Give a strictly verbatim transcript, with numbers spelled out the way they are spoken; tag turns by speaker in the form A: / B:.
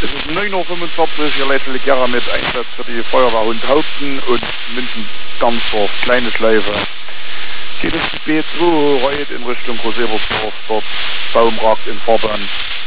A: Es ist neun Uhr fünfundvierzig, ihr letztlich Jahre mit Einsatz für die Feuerwehr Hundhaupten und München Gamsdorf, kleine Schleife. Geht es B zwei, rollt in Richtung Großebersdorf, dort Baum ragt in Fahrbahn.